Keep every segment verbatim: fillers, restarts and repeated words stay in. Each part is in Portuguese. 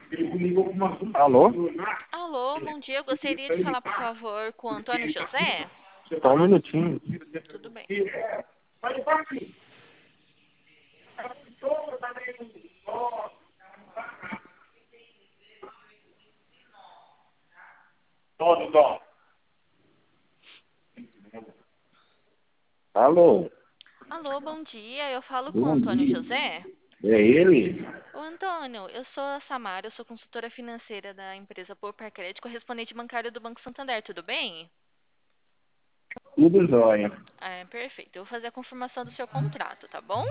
Alô? Alô, bom dia. Eu gostaria de falar, por favor, com o Antônio José. Só um minutinho. Tudo bem. Alô? Alô, bom dia. Eu falo com o Bom Antônio dia. José. É ele? Ô, Antônio, eu sou a Samara, eu sou consultora financeira da empresa Popar Crédito, correspondente bancário do Banco Santander. Tudo bem? Tudo jóia. Ah, perfeito. Eu vou fazer a confirmação do seu contrato, tá bom?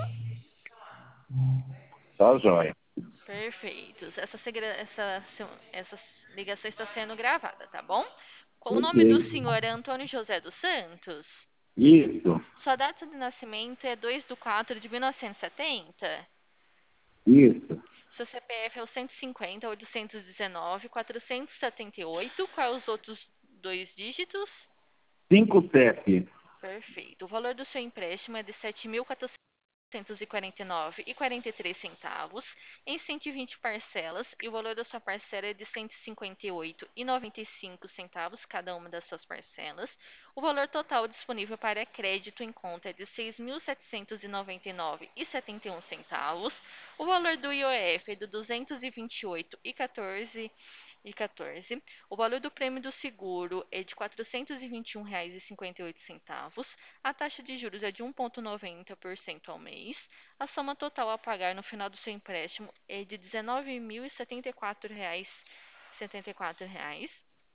Tá jóia. Perfeito. Essa, segre- essa, essa ligação está sendo gravada, tá bom? O Ok. nome do senhor é Antônio José dos Santos. Isso. Sua data de nascimento é dois de quatro de mil novecentos e setenta. Isso. Seu C P F é o cento e cinquenta, oitocentos e dezenove, quatrocentos e setenta e oito. Quais os outros dois dígitos? Cinco sete. Perfeito. O valor do seu empréstimo é de sete mil quatrocentos e quarenta e nove e quarenta e três centavos em cento e vinte parcelas, e o valor da sua parcela é de cento e cinquenta e oito e noventa e cinco centavos cada uma das suas parcelas. O valor total disponível para crédito em conta é de seis mil setecentos e noventa e nove e setenta e um centavos. O valor do I O F é de duzentos e vinte e oito e quatorze e quatorze. O valor do prêmio do seguro é de quatrocentos e vinte e um reais e cinquenta e oito centavos. A taxa de juros é de um vírgula noventa por cento ao mês. A soma total a pagar no final do seu empréstimo é de dezenove mil e setenta e quatro reais e setenta e quatro reais.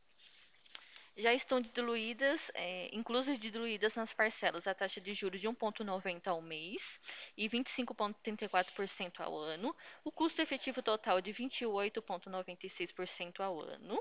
Já estão diluídas, é, inclusas diluídas nas parcelas, a taxa de juros de um vírgula noventa ao mês e vinte e cinco vírgula trinta e quatro por cento ao ano. O custo efetivo total de vinte e oito vírgula noventa e seis por cento ao ano.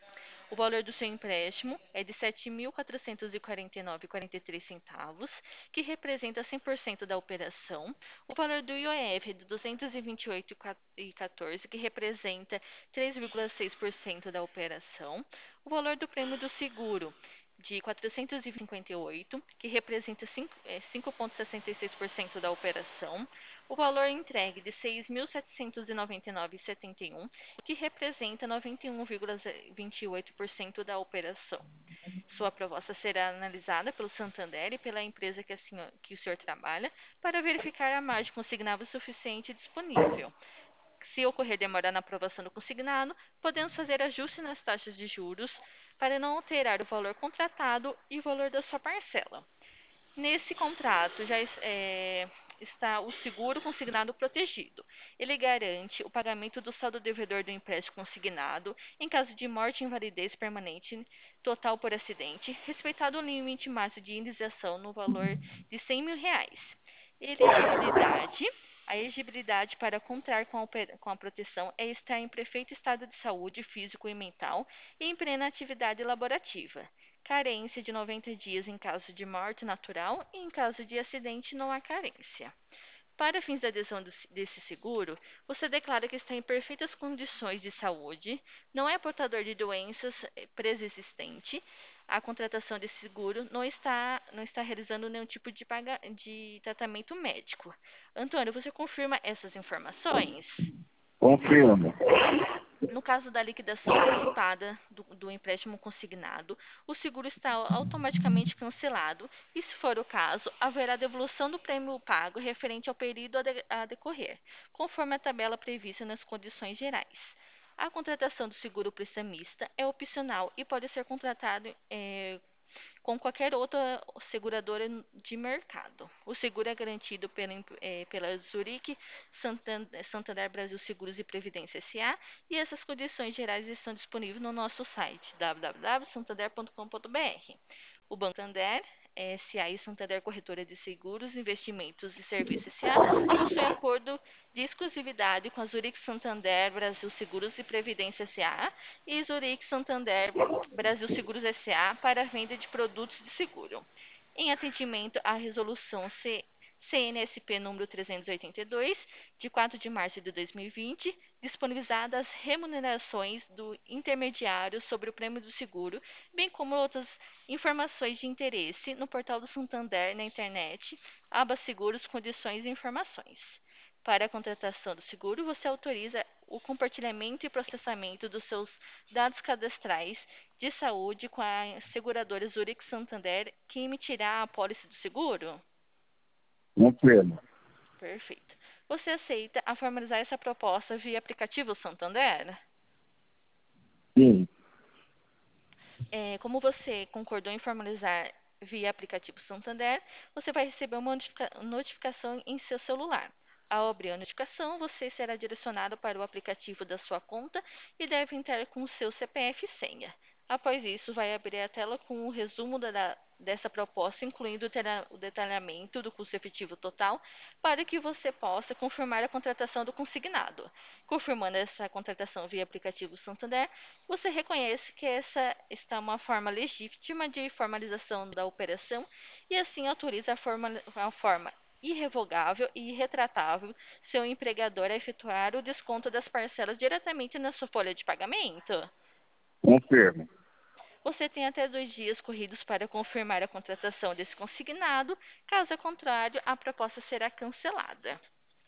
O valor do seu empréstimo é de sete mil quatrocentos e quarenta e nove reais e quarenta e três centavos, que representa cem por cento da operação. O valor do I O F é de duzentos e vinte e oito reais e quatorze centavos, que representa três vírgula seis por cento da operação. O valor do prêmio do seguro de quatrocentos e cinquenta e oito, que representa cinco vírgula sessenta e seis por cento da operação. O valor entregue de seis mil setecentos e noventa e nove reais e setenta e um centavos, que representa noventa e um vírgula vinte e oito por cento da operação. Sua proposta será analisada pelo Santander e pela empresa que, a senhor, que o senhor trabalha para verificar a margem consignável suficiente disponível. Se ocorrer demora na aprovação do consignado, podemos fazer ajuste nas taxas de juros para não alterar o valor contratado e o valor da sua parcela. Nesse contrato já é, está o seguro consignado protegido. Ele garante o pagamento do saldo devedor do empréstimo consignado em caso de morte e invalidez permanente total por acidente, respeitado o limite máximo de indenização no valor de cem mil reais. Elegibilidade. A elegibilidade para contar com a, com a proteção é estar em perfeito estado de saúde físico e mental e em plena atividade laborativa. Carência de noventa dias em caso de morte natural e em caso de acidente não há carência. Para fins da adesão desse seguro, você declara que está em perfeitas condições de saúde, não é portador de doenças pré-existentes, a contratação desse seguro não está, não está realizando nenhum tipo de, paga, de tratamento médico. Antônio, você confirma essas informações? Confirmo. No caso da liquidação antecipada do, do empréstimo consignado, o seguro está automaticamente cancelado e, se for o caso, haverá devolução do prêmio pago referente ao período a, de, a decorrer, conforme a tabela prevista nas condições gerais. A contratação do seguro prestamista é opcional e pode ser contratado é, com qualquer outra seguradora de mercado. O seguro é garantido pela, é, pela Zurich Santander, Santander Brasil Seguros e Previdência S A e essas condições gerais estão disponíveis no nosso site w w w ponto santander ponto com ponto b r. O Banco Santander S A e Santander Corretora de Seguros, Investimentos e Serviços S A possui acordo de exclusividade com a Zurich Santander Brasil Seguros e Previdência S A e Zurich Santander Brasil Seguros S A para a venda de produtos de seguro. Em atendimento à resolução C N S P número trezentos e oitenta e dois, de quatro de março de dois mil e vinte, disponibilizadas as remunerações do intermediário sobre o prêmio do seguro, bem como outras informações de interesse no portal do Santander na internet, aba Seguros, Condições e Informações. Para a contratação do seguro, você autoriza o compartilhamento e processamento dos seus dados cadastrais de saúde com a seguradora Zurich Santander, que emitirá a apólice do seguro? Confirmo. Perfeito. Você aceita a formalizar essa proposta via aplicativo Santander? Sim. É, como você concordou em formalizar via aplicativo Santander, você vai receber uma notifica- notificação em seu celular. Ao abrir a notificação, você será direcionado para o aplicativo da sua conta e deve entrar com o seu C P F e senha. Após isso, vai abrir a tela com o resumo da- da- dessa proposta, incluindo o tera- o detalhamento do custo efetivo total, para que você possa confirmar a contratação do consignado. Confirmando essa contratação via aplicativo Santander, você reconhece que essa está uma forma legítima de formalização da operação e assim autoriza a forma, a forma irrevogável e irretratável seu empregador a efetuar o desconto das parcelas diretamente na sua folha de pagamento? Confirmo. Você tem até dois dias corridos para confirmar a contratação desse consignado. Caso contrário, a proposta será cancelada.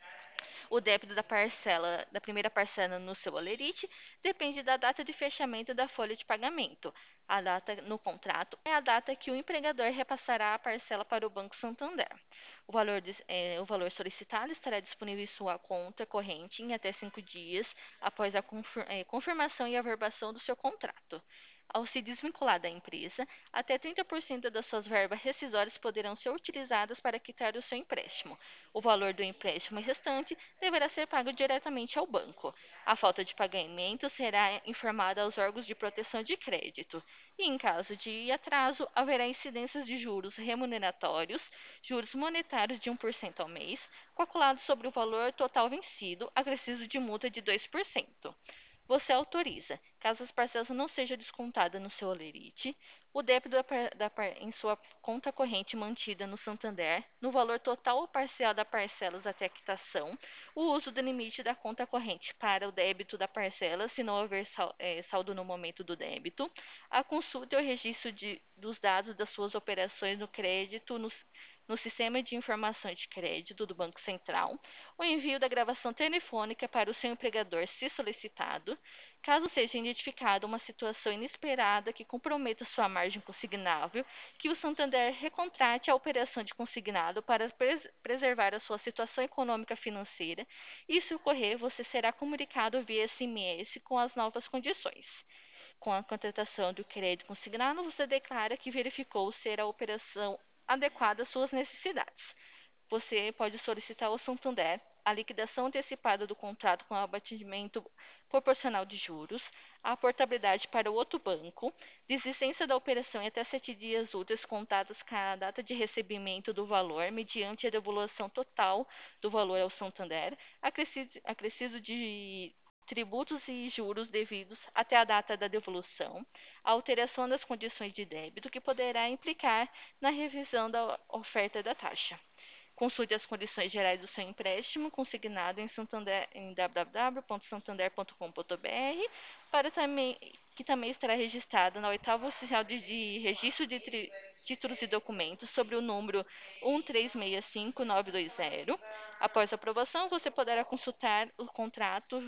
O débito da parcela, da primeira parcela no seu Olerite depende da data de fechamento da folha de pagamento. A data no contrato é a data que o empregador repassará a parcela para o Banco Santander. O valor, dis- eh, o valor solicitado estará disponível em sua conta corrente em até cinco dias após a confir- eh, confirmação e averbação do seu contrato. Ao se desvincular da empresa, até trinta por cento das suas verbas rescisórias poderão ser utilizadas para quitar o seu empréstimo. O valor do empréstimo restante deverá ser pago diretamente ao banco. A falta de pagamento será informada aos órgãos de proteção de crédito. E, em caso de atraso, haverá incidências de juros remuneratórios, juros monetários de um por cento ao mês, calculados sobre o valor total vencido, acrescido de multa de dois por cento. Você autoriza, caso as parcelas não sejam descontadas no seu Olerite, o débito da par- da par- em sua conta corrente mantida no Santander, no valor total ou parcial da parcelas até a quitação, o uso do limite da conta corrente para o débito da parcela, se não houver sal- eh, saldo no momento do débito, a consulta e o registro de- dos dados das suas operações no crédito no, no sistema de informações de crédito do Banco Central, o envio da gravação telefônica para o seu empregador, se solicitado, caso seja identificada uma situação inesperada que comprometa sua margem consignável, que o Santander recontrate a operação de consignado para pres preservar a sua situação econômica financeira e, se ocorrer, você será comunicado via S M S com as novas condições. Com a contratação do crédito consignado, você declara que verificou ser a operação adequada às suas necessidades. Você pode solicitar ao Santander a liquidação antecipada do contrato com abatimento proporcional de juros, a portabilidade para o outro banco, desistência da operação em até sete dias úteis contados com a data de recebimento do valor, mediante a devolução total do valor ao Santander, acrescido, acrescido de tributos e juros devidos até a data da devolução, a alteração das condições de débito que poderá implicar na revisão da oferta da taxa. Consulte as condições gerais do seu empréstimo consignado em, Santander, em w w w ponto santander ponto com ponto b r, para também, que também estará registrado na oitava oficial de, de registro de tri, títulos e documentos sobre o número um três seis cinco nove dois zero. Após a aprovação, você poderá consultar o contrato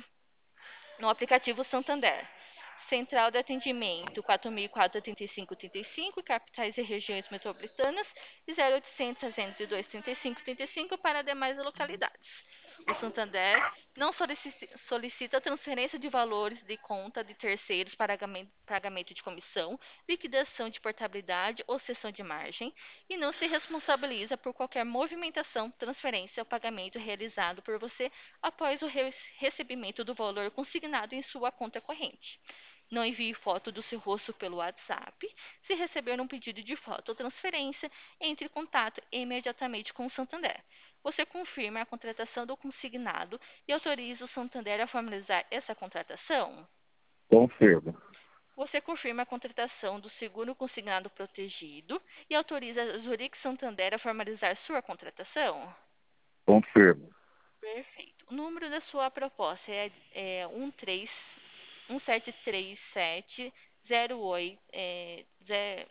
no aplicativo Santander. Central de atendimento quatro mil e quatro, oitenta e cinco, trinta e cinco, capitais e regiões metropolitanas e zero oitocentos, trezentos e dois, trinta e cinco, trinta e cinco para demais localidades. O Santander não solicita, solicita transferência de valores de conta de terceiros para pagamento, pagamento de comissão, liquidação de portabilidade ou cessão de margem e não se responsabiliza por qualquer movimentação, transferência ou pagamento realizado por você após o re recebimento do valor consignado em sua conta corrente. Não envie foto do seu rosto pelo WhatsApp. Se receber um pedido de foto ou transferência, entre em contato imediatamente com o Santander. Você confirma a contratação do consignado e autoriza o Santander a formalizar essa contratação? Confirmo. Você confirma a contratação do seguro consignado protegido e autoriza a Zurich Santander a formalizar sua contratação? Confirmo. Perfeito. O número da sua proposta é, é um três um sete três sete zero oito é, zero,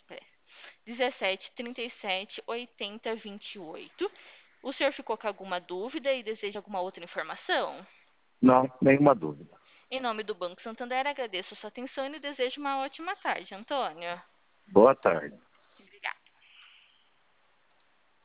dezessete, trinta e sete, oitenta, vinte e oito. O senhor ficou com alguma dúvida e deseja alguma outra informação? Não, nenhuma dúvida. Em nome do Banco Santander, agradeço a sua atenção e lhe desejo uma ótima tarde, Antônio. Boa tarde.